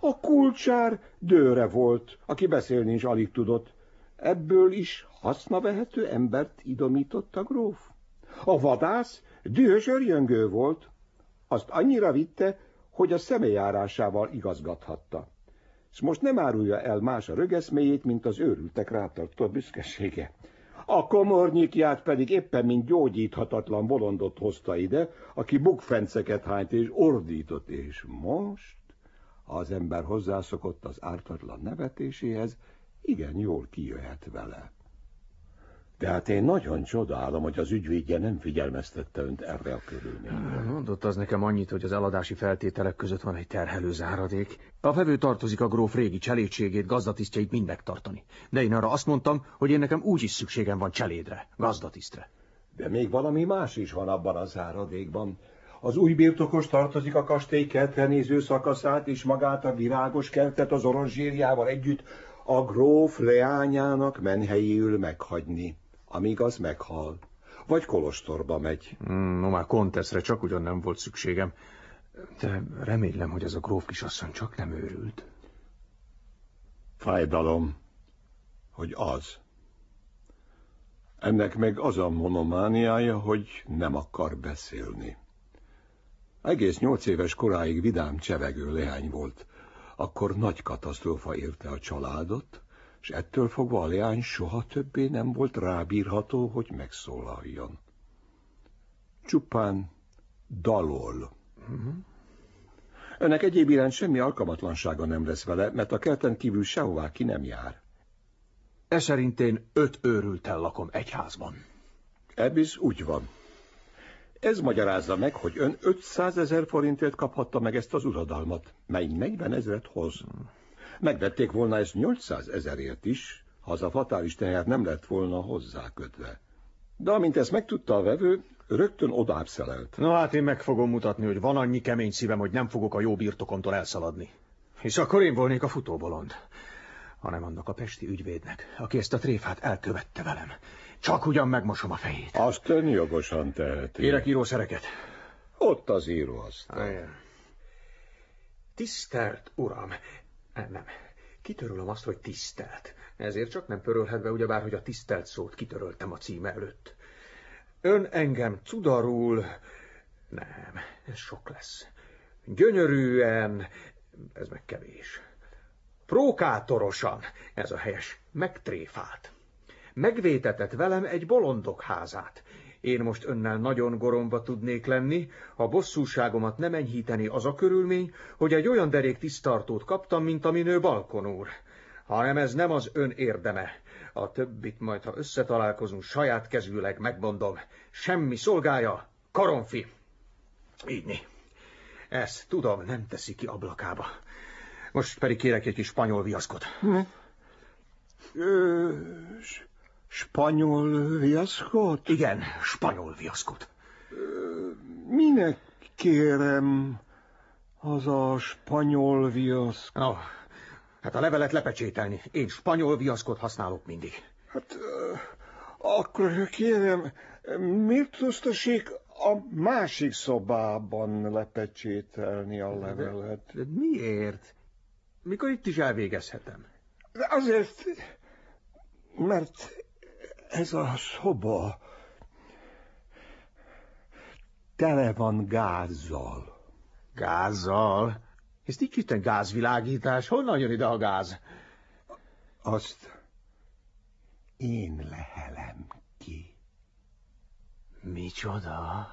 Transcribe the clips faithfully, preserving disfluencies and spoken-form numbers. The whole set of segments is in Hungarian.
A kulcsár dőre volt, aki beszélni is alig tudott. Ebből is hasznavehető embert idomított a gróf. A vadász dühös örjöngő volt. Azt annyira vitte, hogy a személyjárásával igazgathatta. És most nem árulja el más a rögeszméjét, mint az őrültek rátartó büszkesége. A komornyikját pedig éppen mint gyógyíthatatlan bolondot hozta ide, aki bukfenceket hányt és ordított, és most, ha az ember hozzászokott az ártatlan nevetéséhez, igen jól kijöhet vele. De hát én nagyon csodálom, hogy az ügyvédje nem figyelmeztette önt erre a körülményre. Mondott az nekem annyit, hogy az eladási feltételek között van egy terhelő záradék. A vevő tartozik a gróf régi cselédségét, gazdatisztjeit mind megtartani. De én arra azt mondtam, hogy én nekem úgyis szükségem van cselédre, gazdatisztre. De még valami más is van abban a záradékban. Az új birtokos tartozik a kastély kertre néző szakaszát, és magát a virágos kertet az oranzsériával együtt a gróf leányának menhelyéül meghagyni, amíg az meghal, vagy kolostorba megy. Hmm, no már konteszre csak ugyan nem volt szükségem, de remélem, hogy ez a gróf kisasszony csak nem őrült. Fájdalom, hogy az. Ennek meg az a monomániája, hogy nem akar beszélni. Egész nyolc éves koráig vidám, csevegő leány volt. Akkor nagy katasztrófa érte a családot, és ettől fogva a leány soha többé nem volt rábírható, hogy megszólaljon. Csupán dalol. Uh-huh. Önnek egyéb iránt semmi alkalmatlansága nem lesz vele, mert a kerten kívül sehová ki nem jár. E szerint én öt őrülttel lakom egy házban. Ebbis úgy van. Ez magyarázza meg, hogy ön ötszázezer forintért kaphatta meg ezt az uradalmat, mely negyvenezret hoz. Megvették volna ezt nyolcszázezerért is, ha az a fatális teher nem lett volna hozzákötve. De amint ezt megtudta a vevő, rögtön odább szelelt. Na hát én meg fogom mutatni, hogy van annyi kemény szívem, hogy nem fogok a jó birtokomtól elszaladni. És akkor én volnék a futóbolond, hanem annak a pesti ügyvédnek, aki ezt a tréfát elkövette velem. Csak ugyan megmosom a fejét. Azt ön jogosan teheti. Kérek írószereket. Ott az íróasztal. Tisztelt uram. Nem, kitörölöm azt, hogy tisztelt. Ezért csak nem pörölhetve, ugyebár, hogy a tisztelt szót kitöröltem a cím előtt. Ön engem cudarul... Nem, ez sok lesz. Gyönyörűen... Ez meg kevés. Prókátorosan, ez a helyes, megtréfált. Megvétetett velem egy bolondok házát. Én most önnel nagyon goromba tudnék lenni, ha bosszúságomat nem enyhíteni az a körülmény, hogy egy olyan derék tisztartót kaptam, mint a minő balkonúr. Hanem ez nem az ön érdeme. A többit majd, ha összetalálkozunk, saját kezűleg megmondom. Semmi szolgája, karonfi. Ígyni. Ezt, tudom, nem teszi ki ablakába. Most pedig kérek egy kis spanyol viaszkot. Hm? Ö, spanyol viaszkot? Igen, spanyol viaszkot. Ö, minek kérem az a spanyol viaszkot? No, hát a levelet lepecsételni. Én spanyol viaszkot használok mindig. Hát ö, akkor kérem, miért osztassék a másik szobában lepecsételni a levelet? De, de miért? Mikor itt is elvégezhetem? De azért, mert ez a szoba tele van gázzal. Gázzal? Ez nincs itten gázvilágítás. Honnan jön ide a gáz? Azt én lehelem ki. Micsoda?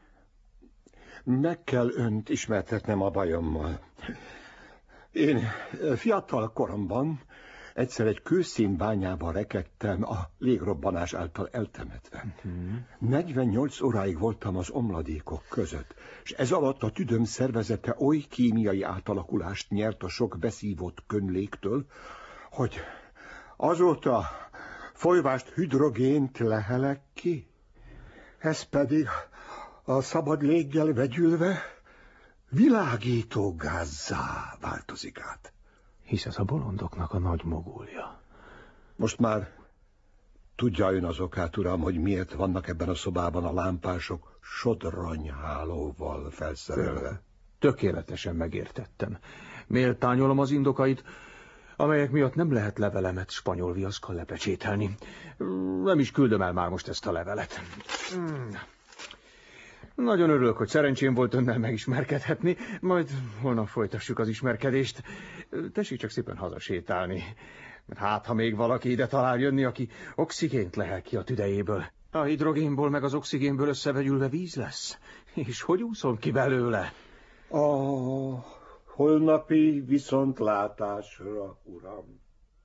Meg kell önt ismertetnem a bajommal. Én fiatal koromban egyszer egy kőszínbányában rekedtem a légrobbanás által eltemetve. Uh-huh. negyvennyolc óráig voltam az omladékok között, és ez alatt a tüdöm szervezete oly kémiai átalakulást nyert a sok beszívott könléktől, hogy azóta folyvást hidrogént lehelek ki. Ez pedig a szabad léggel vegyülve világító gázzá változik át. Hisz ez a bolondoknak a nagy mogulja. Most már tudja ön az okát, uram, hogy miért vannak ebben a szobában a lámpások sodronyhálóval felszerelve? Tökéletesen megértettem. Méltányolom az indokait, amelyek miatt nem lehet levelemet spanyol viaszkkal lepecsételni. Nem is küldöm el már most ezt a levelet. Nagyon örülök, hogy szerencsém volt önnel megismerkedhetni, majd holnap folytassuk az ismerkedést. Tessék csak szépen hazasétálni, mert hát, ha még valaki ide talál jönni, aki oxigént lehel ki a tüdejéből. A hidrogénból meg az oxigénből összevegyülve víz lesz. És hogy úszom ki belőle? A holnapi viszontlátásra, uram.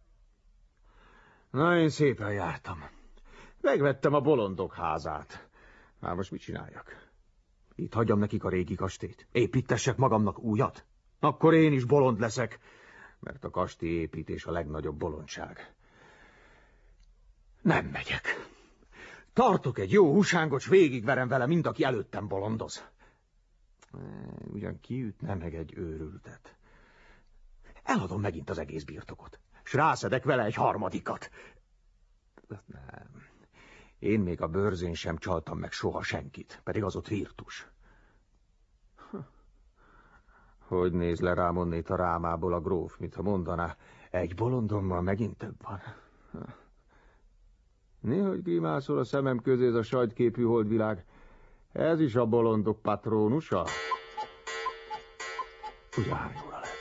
Na, én szépen jártam. Megvettem a bolondok házát. Már most mit csináljak? Itt hagyjam nekik a régi kastélyt. Építessek magamnak újat? Akkor én is bolond leszek, mert a kastély építés a legnagyobb bolondság. Nem megyek. Tartok egy jó húsángot, s végigverem vele mind, aki előttem bolondoz. Ugyan kiütne meg egy őrültet. Eladom megint az egész birtokot, s rászedek vele egy harmadikat. Nem. Én még a bőrzén sem csaltam meg soha senkit, pedig az ott virtus. Hogy néz le rám onnét a rámából a gróf, mintha mondaná, egy bolondommal megint több van. Néhogy grimászol a szemem közé ez a sajtképű holdvilág. Ez is a bolondok patrónusa? Ugye hány óra lett?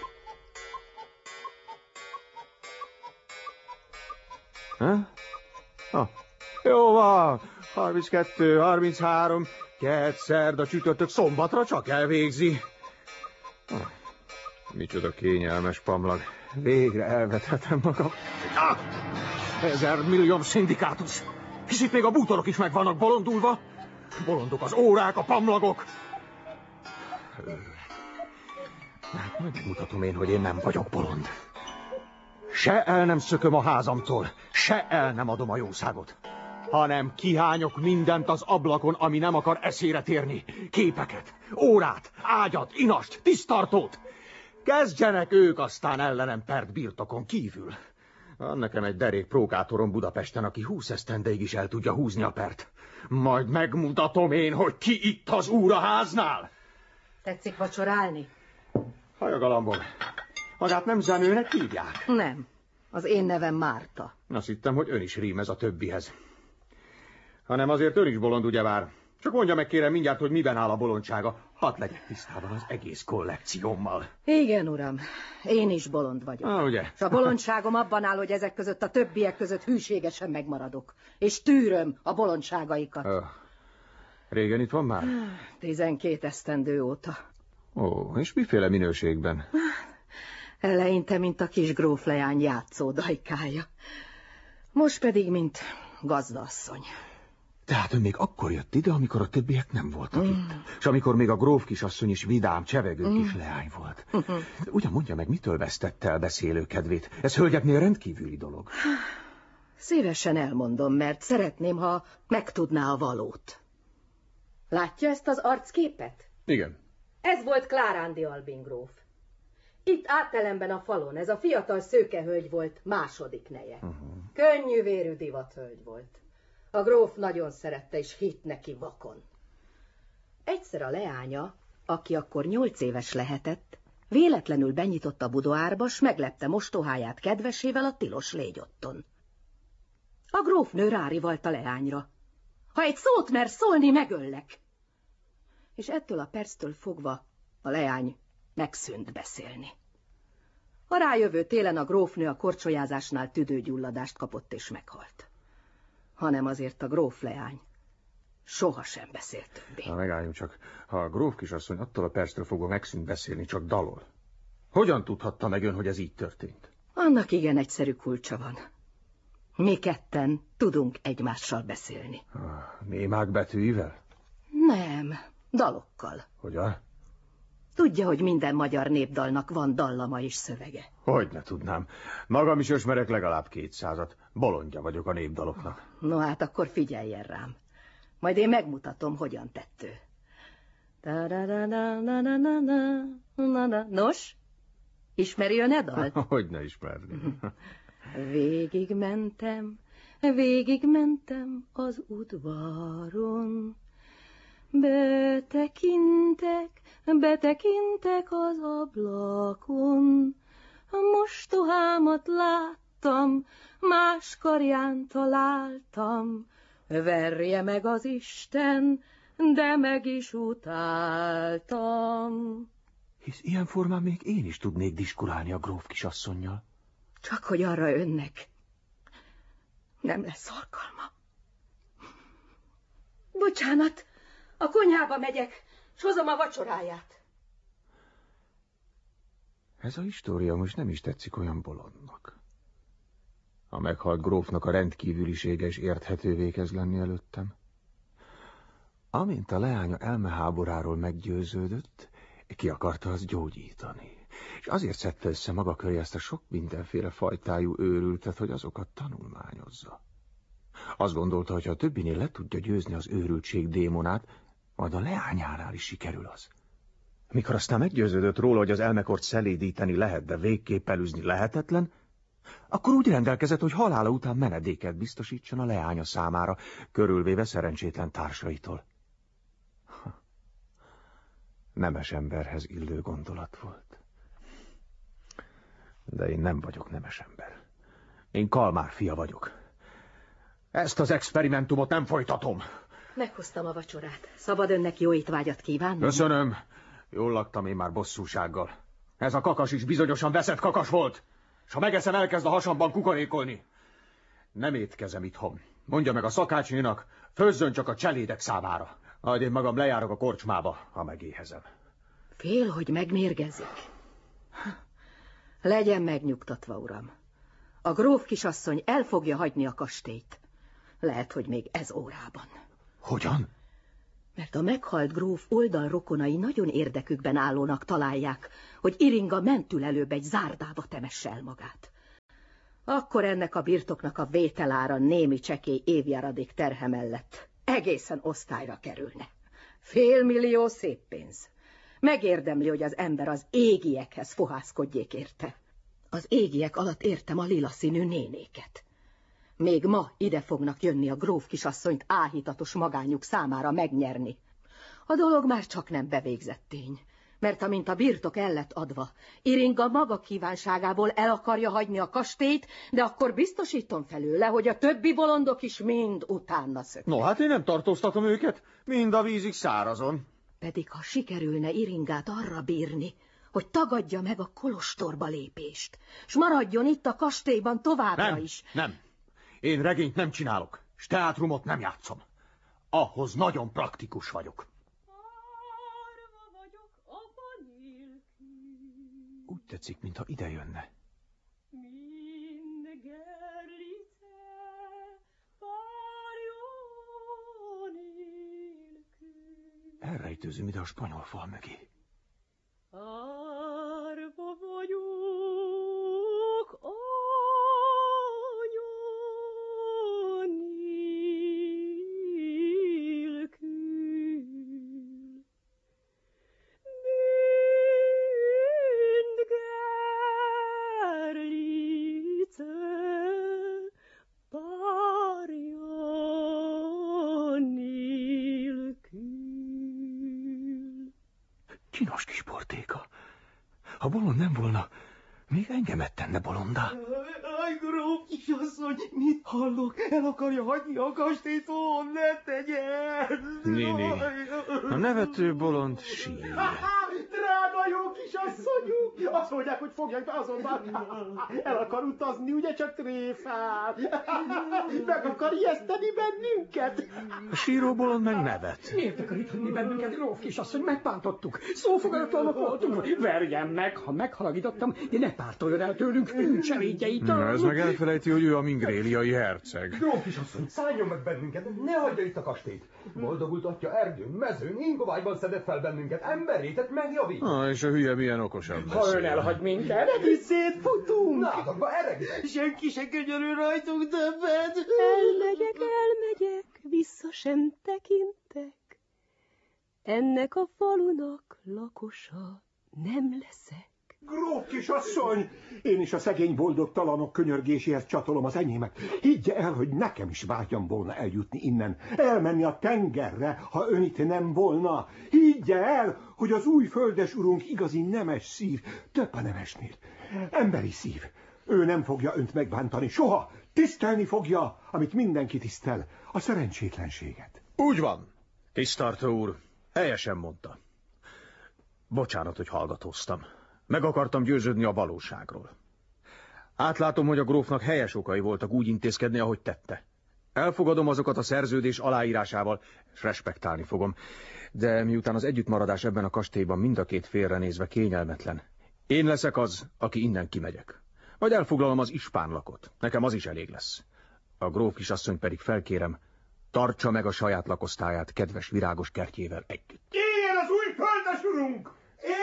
Ha? Ha. Jó van, harminckettő, harminchárom, kedd, szerda, csütörtök, szombatra csak elvégzi. Ah, micsoda kényelmes pamlag. Végre elvethetem magam. Ah, ezer millió szindikátus. És itt még a bútorok is meg vannak bolondulva. Bolondok az órák, a pamlagok. Majd megmutatom én, hogy én nem vagyok bolond. Se el nem szököm a házamtól, se el nem adom a jószágot, hanem kihányok mindent az ablakon, ami nem akar eszére térni. Képeket, órát, ágyat, inast, tisztartót. Kezdjenek ők aztán ellenem pert birtokon kívül. Van nekem egy derék prókátorom Budapesten, aki húsz esztendeig is el tudja húzni a pert. Majd megmutatom én, hogy ki itt az úr a háznál. Tetszik vacsorálni? Hajagalambom. Magát nem Zsenőnek hívják? Nem. Az én nevem Márta. Azt hittem, hogy ön is rímez a többihez. Hanem azért ön is bolond, ugyebár. Csak mondja meg, kérem, mindjárt, hogy miben áll a bolondsága. Hadd legyek tisztában az egész kollekciómmal. Igen, uram. Én is bolond vagyok. Ah, ugye? És a bolondságom abban áll, hogy ezek között a többiek között hűségesen megmaradok. És tűröm a bolondságaikat. Öh. Régen itt van már? Tizenkét esztendő óta. Ó, és miféle minőségben? Eleinte, mint a kis grófleány játszó dajkája. Most pedig, mint gazdaasszony. Tehát ön még akkor jött ide, amikor a többiek nem voltak mm. itt. És amikor még a gróf kisasszony is vidám, csevegő mm. kis leány volt. Mm-hmm. Ugyan mondja meg, mitől vesztette el beszélő kedvét? Ez hölgyeknél rendkívüli dolog. Szívesen elmondom, mert szeretném, ha megtudná a valót. Látja ezt az arcképet? Igen. Ez volt Klárándi Albin gróf. Itt áttelemben a falon ez a fiatal szőkehölgy volt második neje. Uh-huh. Könnyűvérű divathölgy volt. A gróf nagyon szerette, és hitt neki vakon. Egyszer a leánya, aki akkor nyolc éves lehetett, véletlenül benyitott a budoárba, s meglepte mostoháját kedvesével a tilos légyotton. A grófnő rárivalt a leányra. Ha egy szót mer szólni, megöllek. És ettől a perctől fogva a leány megszűnt beszélni. A rájövő télen a grófnő a korcsolyázásnál tüdőgyulladást kapott és meghalt. Hanem azért a grófleány sohasem beszélt többé. Na, megálljunk csak. Ha a gróf kisasszony attól a perctől fogva megszűnt beszélni, csak dalol. Hogyan tudhatta meg ön, hogy ez így történt? Annak igen egyszerű kulcsa van. Mi ketten tudunk egymással beszélni. Ah, némák betűivel? Nem, dalokkal. Hogyan? Tudja, hogy minden magyar népdalnak van dallama és szövege. Hogyne tudnám. Magam is ismerek legalább kétszázat. Bolondja vagyok a népdaloknak. No hát akkor figyeljen rám. Majd én megmutatom, hogyan tett ő. Nos, ismeri ön e dalt? Hogyne ismerni. Végig mentem, végig mentem az udvaron. Betekintek, betekintek az ablakon, mostohámat láttam, más karján találtam. Verje meg az Isten, de meg is utáltam. Hisz ilyen formán még én is tudnék diskurálni a gróf kisasszonnyal. Csak hogy arra önnek nem lesz alkalma. Bocsánat, a konyhába megyek, s hozom a vacsoráját. Ez a história most nem is tetszik olyan bolondnak. A meghalt grófnak a rendkívülisége is érthetővé kezd lenni előttem. Amint a leánya elmeháboráról meggyőződött, ki akarta azt gyógyítani, és azért szedte össze maga köré ezt a sok mindenféle fajtájú őrültet, hogy azokat tanulmányozza. Azt gondolta, hogy ha a többinél le tudja győzni az őrültség démonát, majd a leányánál is sikerül az. Mikor aztán meggyőződött róla, hogy az elmekort szelédíteni lehet, de végképp elűzni lehetetlen, akkor úgy rendelkezett, hogy halála után menedéket biztosítson a leánya számára, körülvéve szerencsétlen társaitól. Nemes emberhez illő gondolat volt. De én nem vagyok nemes ember. Én Kalmár fia vagyok. Ezt az experimentumot nem folytatom. Meghoztam a vacsorát. Szabad önnek jó étvágyat kívánnom? Köszönöm. Jól laktam én már bosszúsággal. Ez a kakas is bizonyosan veszett kakas volt. S ha megeszem, elkezd a hasamban kukorékolni. Nem étkezem itthon. Mondja meg a szakácsnénak, főzzön csak a cselédek számára. Majd én magam lejárok a korcsmába, ha megéhezem. Fél, hogy megmérgezik. Legyen megnyugtatva, uram. A gróf kisasszony el fogja hagyni a kastélyt. Lehet, hogy még ez órában. Hogyan? Mert a meghalt gróf oldalrokonai nagyon érdekükben állónak találják, hogy Iringa mentül előbb egy zárdába temesse el magát. Akkor ennek a birtoknak a vételára némi csekély évjáradék terhe mellett egészen osztályra kerülne. Félmillió szép pénz. Megérdemli, hogy az ember az égiekhez fohászkodjék érte. Az égiek alatt értem a lila színű nénéket. Még ma ide fognak jönni a gróf kisasszonyt áhítatos magányuk számára megnyerni. A dolog már csak nem bevégzett tény, mert amint a birtok el lett adva, Iringa maga kívánságából el akarja hagyni a kastélyt, de akkor biztosítom felőle, hogy a többi bolondok is mind utána szöknek. No, hát én nem tartóztatom őket, mind a vízig szárazon. Pedig ha sikerülne Iringát arra bírni, hogy tagadja meg a kolostorba lépést, s maradjon itt a kastélyban továbbra nem, is. Nem, én regényt nem csinálok, s teátrumot nem játszom. Ahhoz nagyon praktikus vagyok. Úgy tetszik, mintha ide jönne. Elrejtőzöm ide a spanyol fal mögé. Árva vagyok, anya nélkül. Mindgerlice párja nélkül. Csinos kis portéka. Ha bolond nem volna, még engemet tenne bolondá. Aj, gróf kisasszony, mit hallok? El akarja hagyni a kastélyt, ó, ne tegyen! Nini, a nevető bolond sír. Drága jó kisasszonyunk! Azt mondják, hogy fogják be azonnal. El akar utazni, ugye csak tréfál. Meg akar ijeszteni bennünket. A síró bolond meg nevet. Miért akar itt hagyni bennünket, gróf kisasszony? Megbántottuk. Szófogadatlanok voltunk. Verjen meg, ha meghalagítottam, de ne pártoljon el tőlünk bűncselédjeitől. Na, ez meg elfelejti, hogy ő a mingréliai herceg. Gróf kisasszony, szálljon meg bennünket, ne hagyja itt a kastélyt. Boldogult atya erdőn, mezőn, ingovályban szedett fel bennünket, emberétet megjavít. Ah, és a hülye milyen okosan beszél. Ha ön elhagy minket, Megint szétfutunk. Nádakba eregnek. Senki se könyörül rajtunk többet. Elmegyek, elmegyek, vissza sem tekintek. Ennek a falunak lakosa nem leszek. Gróf kisasszony! Én is a szegény boldogtalanok könyörgéséhez csatolom az enyémet. Higgye el, hogy nekem is vágyam volna eljutni innen, elmenni a tengerre, ha ön itt nem volna. Higgye el, hogy az új földes urunk igazi nemes szív, több a nemesnél. Emberi szív. Ő nem fogja önt megbántani, soha. Tisztelni fogja, amit mindenki tisztel, a szerencsétlenséget. Úgy van, tisztartó úr, helyesen mondta. Bocsánat, hogy hallgatóztam. Meg akartam győződni a valóságról. Átlátom, hogy a grófnak helyes okai voltak úgy intézkedni, ahogy tette. Elfogadom azokat a szerződés aláírásával, és respektálni fogom. De miután az együttmaradás ebben a kastélyban mind a két félre nézve kényelmetlen, én leszek az, aki innen kimegyek. Vagy elfoglalom az ispánlakot. Nekem az is elég lesz. A gróf kisasszony pedig felkérem, tartsa meg a saját lakosztályát kedves virágos kertjével együtt. Éljen az új földes urunk!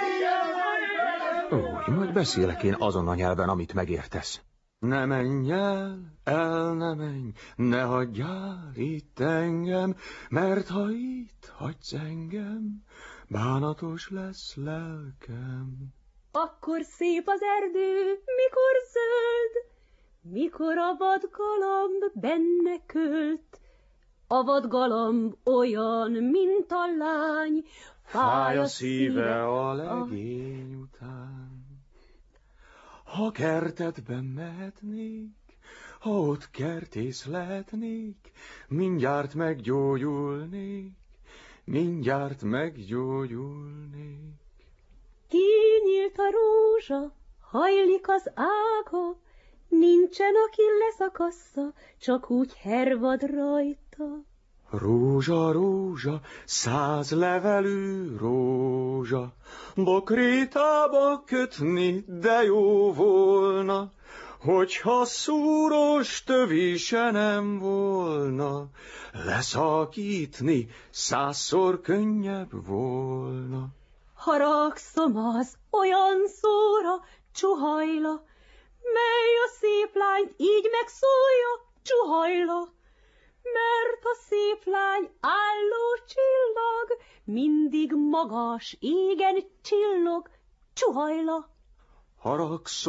Úgy, majd beszélek én azon a nyelven, amit megértesz. Ne menj el, el ne menj, ne hagyjál itt engem, mert ha itt hagysz engem, bánatos lesz lelkem. Akkor szép az erdő, mikor zöld, mikor a vadgalamb benne költ. A vadgalamb olyan, mint a lány, fáj a szíve a legény után. Ha kertedben mehetnék, ha ott kertész lehetnék, mindjárt meggyógyulnék, mindjárt meggyógyulnék. Kinyílt a rózsa, hajlik az ága, nincsen, aki leszakassza, csak úgy hervad rajta. Rózsa, rózsa, száz levelű rózsa, bokrétába kötni, de jó volna, hogyha szúros tövi se nem volna, leszakítni százszor könnyebb volna. Haragszom az olyan szóra, csuhajla, mely a szép lányt így megszólja, csuhajla. Mert a szép lány álló csillag, mindig magas égen csillog, csuhajla. Haragszom